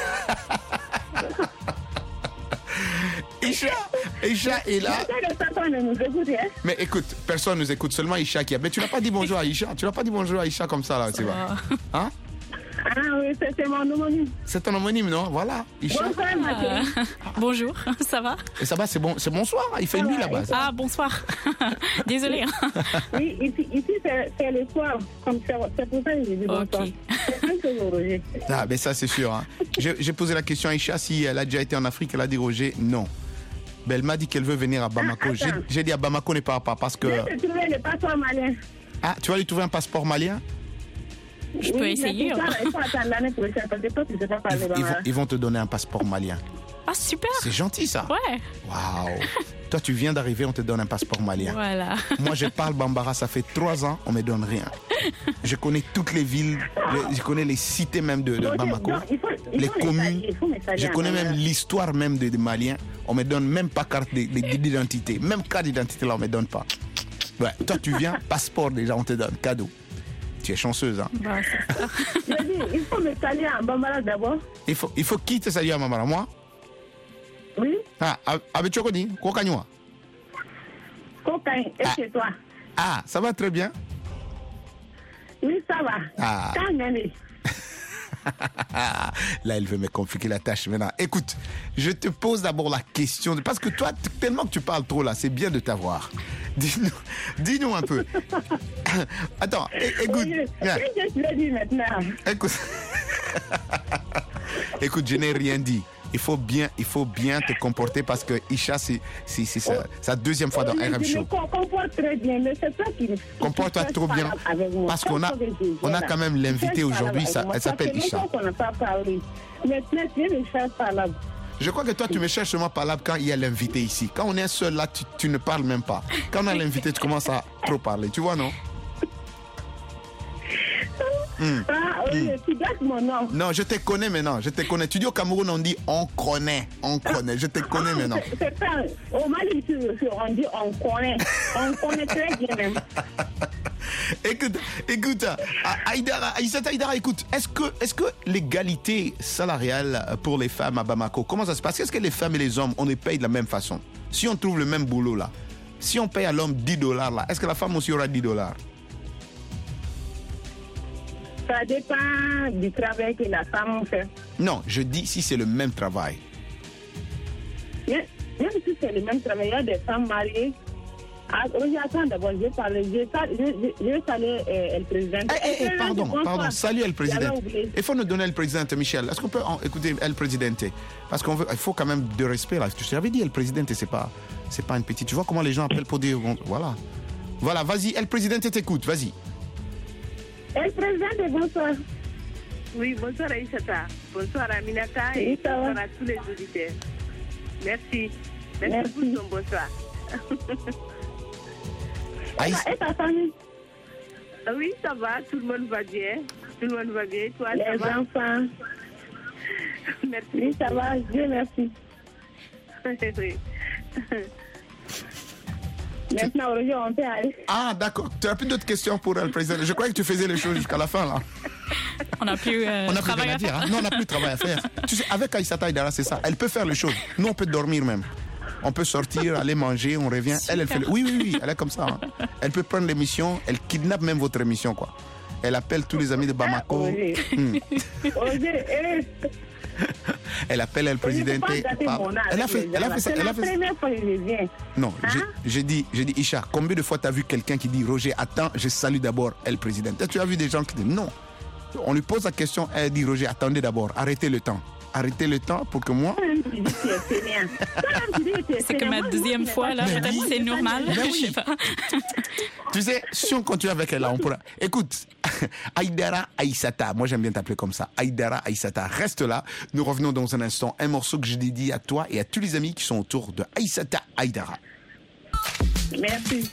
Isha est là. Mais écoute, personne nous écoute, seulement Isha qui a. Mais tu n'as pas dit bonjour à Isha. Tu n'as pas dit bonjour à Isha comme ça, là, tu vois. Hein? Ah oui, c'est mon homonyme. C'est ton homonyme, non? Voilà. Isha. Bonjour, ça va? Et ça va, c'est bonsoir. Il fait nuit là-bas. Ah, bonsoir. Désolée. Oui, ici c'est le soir. C'est pour ça que j'ai dit bonsoir. Ah, ben ça, c'est sûr. Hein. J'ai posé la question à Isha si elle a déjà été en Afrique. Elle a dit, Roger, non. Ben, elle m'a dit qu'elle veut venir à Bamako. J'ai dit à Bamako, n'est pas parce que... Je vais te trouver le passeport malien. Ah, tu vas lui trouver un passeport malien? Je peux essayer. Il faut attendre l'année prochaine parce que toi, tu ne sais pas parler bambara. Ils vont te donner un passeport malien. Ah, super. C'est gentil, ça. Ouais. Waouh. Toi, tu viens d'arriver, on te donne un passeport malien. Voilà. Moi, je parle bambara, ça fait 3 ans, on me donne rien. Je connais toutes les villes, je connais les cités même de Bamako, les communes. Je connais même l'histoire même des Maliens. On me donne même pas carte d'identité. Même carte d'identité, là, on me donne pas. Ouais. Toi, tu viens, passeport déjà, on te donne, cadeau. Tu es chanceuse, hein? Bah, c'est ça. Il faut me saluer en bambara d'abord. Il faut qui te salue en bambara? Moi? Oui. Ah, avec Chokoni, Kokanywa. Kokain, et chez toi? Ah, ça va très bien? Oui, ça va. Ah. Là, elle veut me compliquer la tâche maintenant. Écoute, je te pose d'abord la question, parce que toi, tellement que tu parles trop là, c'est bien de t'avoir. Dis-nous un peu. Attends, écoute. Qu'est-ce que tu veux dire maintenant? Écoute. Écoute, je n'ai rien dit. Il faut bien te comporter parce que Isha, c'est sa deuxième fois dans RM Show. Je me comporte très bien, mais c'est toi qui... Comporte-toi trop bien parce qu'on a quand même l'invité aujourd'hui, elle s'appelle Isha. On n'a pas parlé. Maintenant, tu me cherches parlable. Je crois que toi, tu me cherches seulement parlable quand il y a l'invité ici. Quand on est seul là, tu ne parles même pas. Quand on a l'invité, tu commences à trop parler. Tu vois, non? Tu gâtes mon nom. Non, je te connais maintenant. Je te connais. Tu dis au Cameroun, on dit on connaît. On connaît. Je te connais maintenant. C'est ça. Au Mali, on dit on connaît. On connaît très bien même. Écoute, Aïssata Aïdara, écoute, est-ce que l'égalité salariale pour les femmes à Bamako, comment ça se passe? Est-ce que les femmes et les hommes, on les paye de la même façon? Si on trouve le même boulot là, si on paye à l'homme $10 là, est-ce que la femme aussi aura $10? Ça dépend du travail que la femme fait. Non, je dis si c'est le même travail. Même si c'est le même travail, il y a des femmes mariées. Attends d'abord, je vais saluer le président. Pardon, salut le président. Il faut nous donner le président, Michel. Est-ce qu'on peut écouter le président? Parce qu'il faut quand même de respect là. Je t'avais dit, le président, c'est pas une petite. Tu vois comment les gens appellent pour dire. Voilà, vas-y, le président t'écoute, vas-y. El président, bonsoir. Oui, bonsoir Aïssata. Bonsoir Aminata et bonsoir à tous les auditeurs. Merci. Merci pour ton bonsoir. Et ta famille? Oui, ça va, tout le monde va bien. Tout le monde va bien. Toi, les ça va? Enfants. Merci. Oui, ça va, Dieu merci. Oui. Maintenant, aujourd'hui, on peut aller. Ah, d'accord. Tu n'as plus d'autres questions pour le président. Je croyais que tu faisais les choses jusqu'à la fin, là. On n'a plus travail à faire. Non, on n'a plus de travail à faire. Tu sais, avec Aïssata Aïdara, c'est ça. Elle peut faire les choses. Nous, on peut dormir même. On peut sortir, aller manger, on revient. Elle fait le... Oui, elle est comme ça. Hein. Elle peut prendre l'émission, elle kidnappe même votre émission, quoi. Elle appelle tous les amis de Bamako. Elle appelle le président. Elle a fait ça. C'est la première fois que je viens. Non, j'ai dit, Isha, combien de fois tu as vu quelqu'un qui dit Roger, attends, je salue d'abord le président? Tu as vu des gens qui disent non. On lui pose la question, elle dit Roger, attendez d'abord, arrêtez le temps. Arrêtez le temps pour que moi. C'est que ma deuxième fois, là, peut-être que c'est normal. Oui. Je sais pas. Tu sais, si on continue avec elle, là, on pourra. Écoute, Aïdara Aïssata, moi j'aime bien t'appeler comme ça. Aïdara Aïssata, reste là. Nous revenons dans un instant. Un morceau que je dédie à toi et à tous les amis qui sont autour de Aïssata Aïdara. Merci.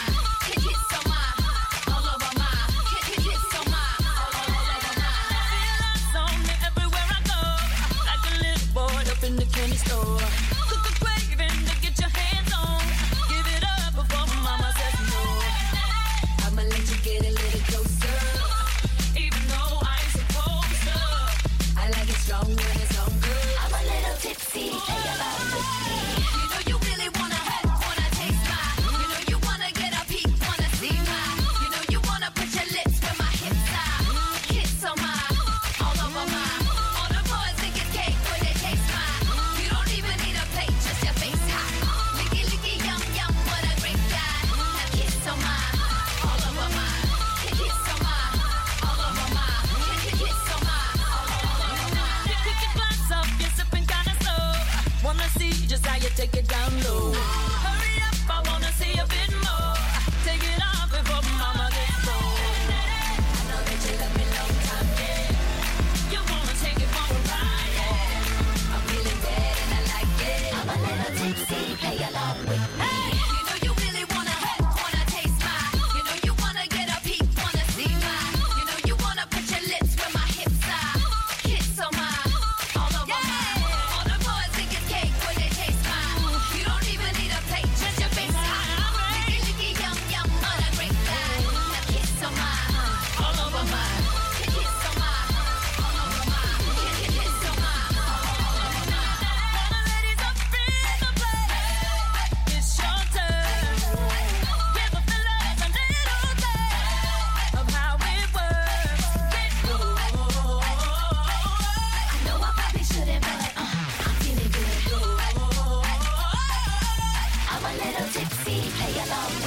Feel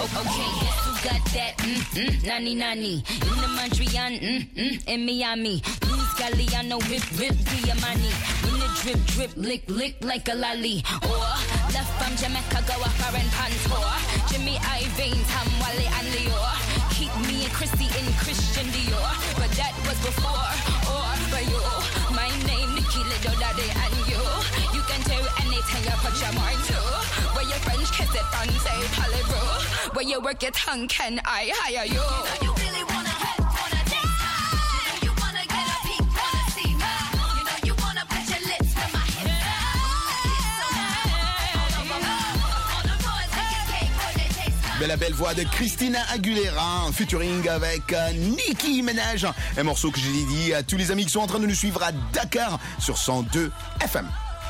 Okay, guess who got that? Nani nani. In the Montreal, in Miami. Luz Galliano, whip Diamani. When the drip lick like a lolly. Or left from Jamaica, go a foreign pants whore. Jimmy Iovine, Tom Wally and Leo. Keep me and Christy in Christian Dior. But that was before or for you. My name Nikki Little Daddy and you. You can do anything you put your mind to. Where your French kiss it on say Polybro. Where you work your tongue, can I hire you? You know you really wanna taste her. You know you wanna get a peek, wanna see her. You know you wanna put your lips where my hips are. Mais la belle voix de Christina Aguilera, featuring avec Nicki Minaj. Un morceau que j'ai dédié à tous les amis qui sont en train de nous suivre à Dakar sur 102 FM.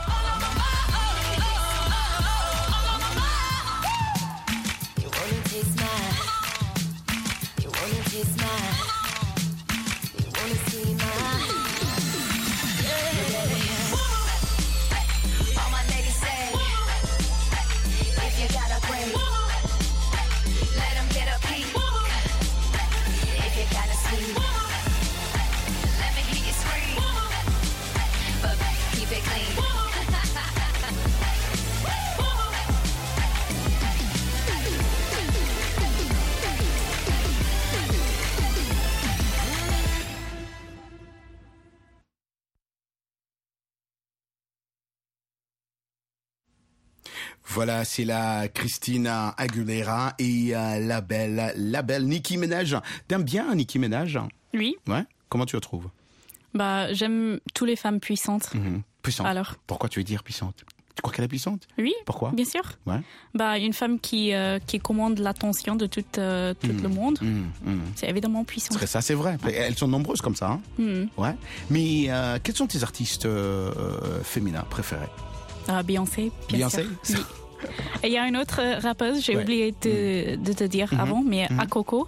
Voilà, c'est la Christina Aguilera et la belle Nicki Minaj. T'aimes bien Nicki Minaj? Oui. Ouais. Comment tu la trouves? Bah, j'aime toutes les femmes puissantes. Puissante. Alors. Pourquoi tu veux dire puissante? Tu crois qu'elle est puissante? Oui. Pourquoi? Bien sûr. Ouais. Bah, une femme qui commande l'attention de tout le monde. C'est évidemment puissant. Ça, c'est vrai. Elles sont nombreuses comme ça. Hein? Ouais. Mais quels sont tes artistes féminins préférés? Beyoncé, bien sûr. Oui. Et il y a une autre rappeuse, j'ai oublié de te dire avant, mais Akoko.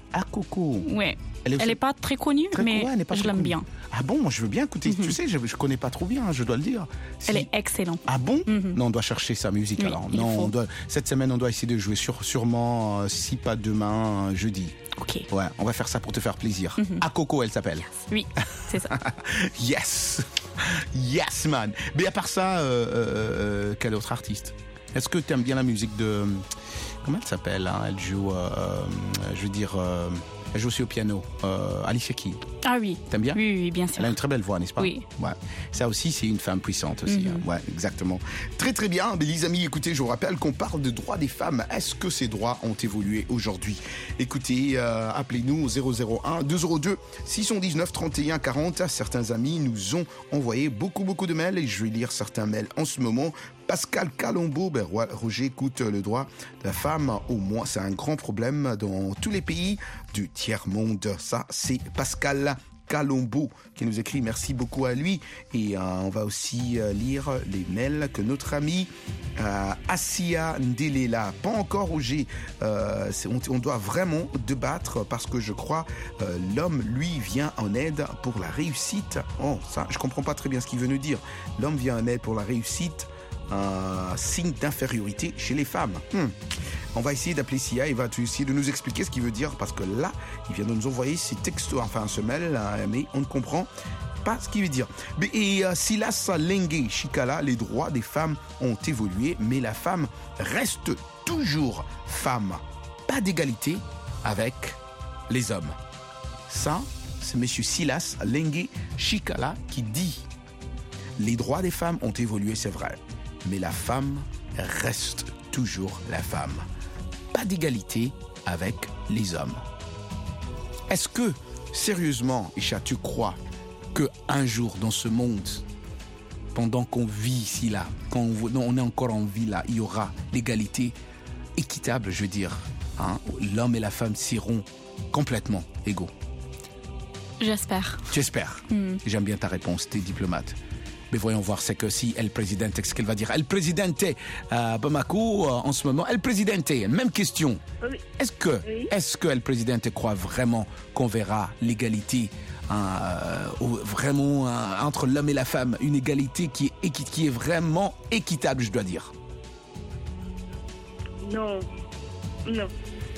Akoko. Ouais. Elle est pas très connue, mais je l'aime bien. Ah bon, moi je veux bien écouter. Tu sais, je connais pas trop bien, je dois le dire. Elle est excellente. Ah bon? Non, on doit chercher sa musique alors. Non, cette semaine on doit essayer de jouer sûrement, si pas demain, jeudi. Ok. Ouais, on va faire ça pour te faire plaisir. Akoko, elle s'appelle. Oui, c'est ça. Yes, yes man. Mais à part ça, quel autre artiste? Est-ce que tu aimes bien la musique de... Comment elle s'appelle hein? Elle joue, je veux dire... Elle joue aussi au piano. Alicia Keys. Ah oui. T'aimes bien? Oui, bien sûr. Elle a une très belle voix, n'est-ce pas? Oui. Ouais. Ça aussi, c'est une femme puissante aussi. Hein. Ouais, exactement. Très très bien. Mais les amis, écoutez, je vous rappelle qu'on parle de droits des femmes. Est-ce que ces droits ont évolué aujourd'hui? Écoutez, appelez-nous au 001 202 619 31 40. Certains amis nous ont envoyé beaucoup de mails et je vais lire certains mails en ce moment. Pascal Calombo, Roger, écoute, le droit de la femme, au moins, c'est un grand problème dans tous les pays du tiers-monde. Ça, c'est Pascal Calombo qui nous écrit. Merci beaucoup à lui. Et on va aussi lire les mails que notre ami Assia Ndelela. Pas encore, Roger. On doit vraiment débattre parce que je crois l'homme, lui, vient en aide pour la réussite. Oh, ça, je comprends pas très bien ce qu'il veut nous dire. L'homme vient en aide pour la réussite. Signe d'infériorité chez les femmes. On va essayer d'appeler Sia et va essayer de nous expliquer ce qu'il veut dire parce que là, il vient de nous envoyer ces textos, enfin ce mail, mais on ne comprend pas ce qu'il veut dire. Et Silas Lengue Chikala, les droits des femmes ont évolué, mais la femme reste toujours femme. Pas d'égalité avec les hommes. Ça, c'est monsieur Silas Lengue Chikala qui dit les droits des femmes ont évolué, c'est vrai. Mais la femme reste toujours la femme. Pas d'égalité avec les hommes. Est-ce que, sérieusement, Isha, tu crois qu'un jour dans ce monde, pendant qu'on vit ici, là, quand on est encore en vie, là, il y aura l'égalité équitable, je veux dire. Hein, l'homme et la femme seront complètement égaux? J'espère. Tu espères? J'aime bien ta réponse, t'es diplomate. Mais voyons voir, c'est que si El Presidente, qu'est-ce qu'elle va dire? El Presidente à Bamako, en ce moment. El Presidente, même question. Oui. Est-ce que El Presidente croit vraiment qu'on verra l'égalité vraiment entre l'homme et la femme, une égalité qui est vraiment équitable, je dois dire? Non.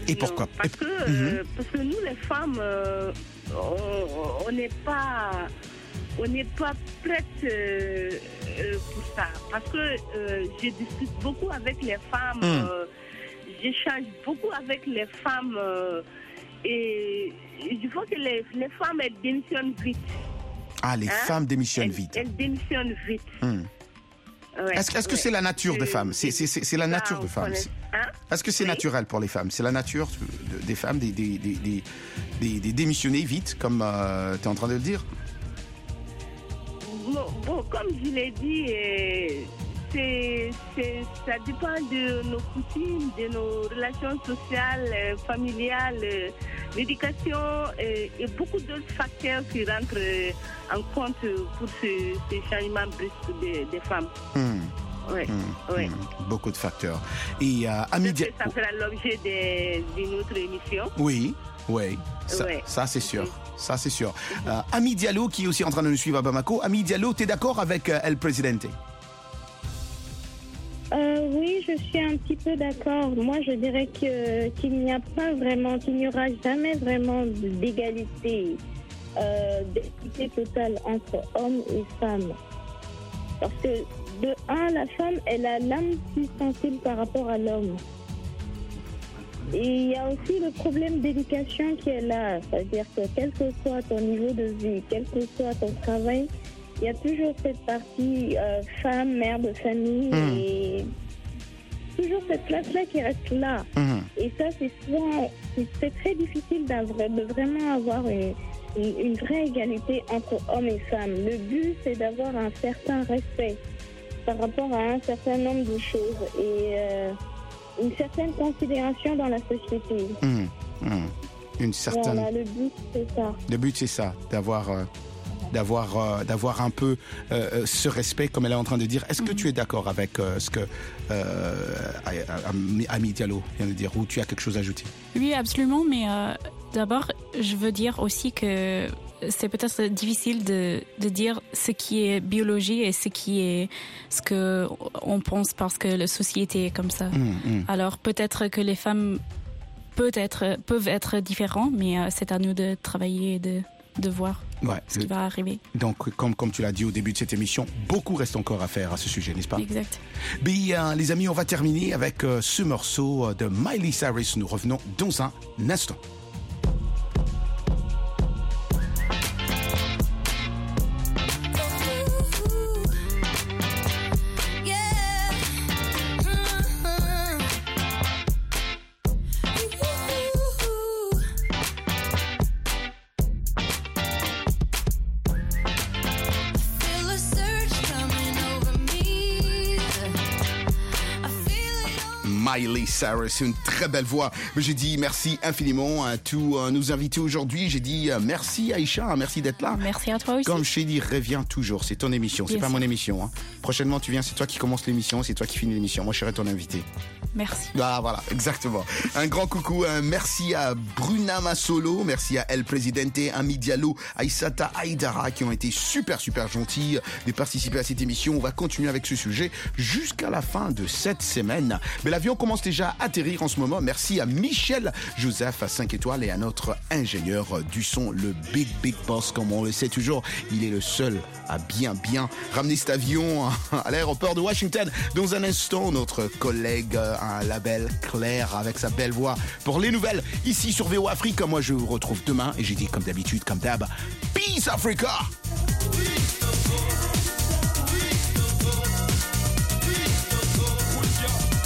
Et pourquoi? Parce que nous, les femmes, on n'est pas prêtes pour ça. Parce que je discute beaucoup avec les femmes, j'échange beaucoup avec les femmes et il faut que les femmes elles démissionnent vite. Ah, les femmes démissionnent vite. Elles démissionnent vite. Ouais, est-ce que c'est la nature des femmes? C'est la nature des femmes. Est-ce que c'est naturel pour les femmes? C'est la nature des femmes des démissionner vite, comme tu es en train de le dire? Bon, comme je l'ai dit, ça dépend de nos coutumes, de nos relations sociales, familiales, l'éducation et beaucoup d'autres facteurs qui rentrent en compte pour ce changement brusque des femmes. Oui. Beaucoup de facteurs. Et ça fera l'objet d'une autre émission. Oui. Ça c'est sûr. Ça c'est sûr. Ami Diallo qui est aussi en train de nous suivre à Bamako. Ami Diallo, tu es d'accord avec El Presidente? Oui, je suis un petit peu d'accord. Moi, je dirais qu'il n'y a pas vraiment, qu'il n'y aura jamais vraiment d'égalité, d'équité totale entre hommes et femmes. Parce que, de un, la femme, elle a l'âme plus sensible par rapport à l'homme. Et il y a aussi le problème d'éducation qui est là. C'est-à-dire que quel que soit ton niveau de vie, quel que soit ton travail, il y a toujours cette partie femme, mère de famille et toujours cette place-là qui reste là. Et ça, c'est très difficile de vraiment avoir une vraie égalité entre hommes et femmes. Le but, c'est d'avoir un certain respect par rapport à un certain nombre de choses et une certaine considération dans la société. Une certaine... Voilà, le but, c'est ça. Le but, c'est ça, d'avoir un peu ce respect, comme elle est en train de dire. Est-ce que tu es d'accord avec ce que Ami Diallo vient de dire, ou tu as quelque chose à ajouter? Oui, absolument, mais d'abord, je veux dire aussi que c'est peut-être difficile de dire ce qui est biologie et ce que on pense parce que la société est comme ça. Alors peut-être que les femmes peuvent être différents, mais c'est à nous de travailler et de voir ce qui va arriver. Donc, comme tu l'as dit au début de cette émission, beaucoup reste encore à faire à ce sujet, n'est-ce pas? Exact. Bien, les amis, on va terminer avec ce morceau de Miley Cyrus. Nous revenons dans un instant. Miley Cyrus, une très belle voix. J'ai dit merci infiniment à tous nos invités aujourd'hui. J'ai dit merci Aïcha, merci d'être là. Merci à toi aussi. Comme je t'ai dit, reviens toujours, c'est ton émission, c'est pas mon émission. Hein. Prochainement tu viens, c'est toi qui commence l'émission, c'est toi qui finis l'émission. Moi je serai ton invité. Merci. Ah voilà, exactement. Un grand coucou, merci à Bruna Massolo, merci à El Presidente, Ami Diallo, Aïssata Aïdara qui ont été super gentils de participer à cette émission. On va continuer avec ce sujet jusqu'à la fin de cette semaine. Mais l'avion commence déjà à atterrir en ce moment. Merci à Michel Joseph à 5 étoiles et à notre ingénieur du son, le Big Boss, comme on le sait toujours. Il est le seul à bien ramener cet avion à l'aéroport de Washington. Dans un instant, notre collègue à la belle Claire avec sa belle voix pour les nouvelles ici sur VO Afrique. Moi, je vous retrouve demain et j'ai dit comme d'habitude, comme d'hab, Peace Africa!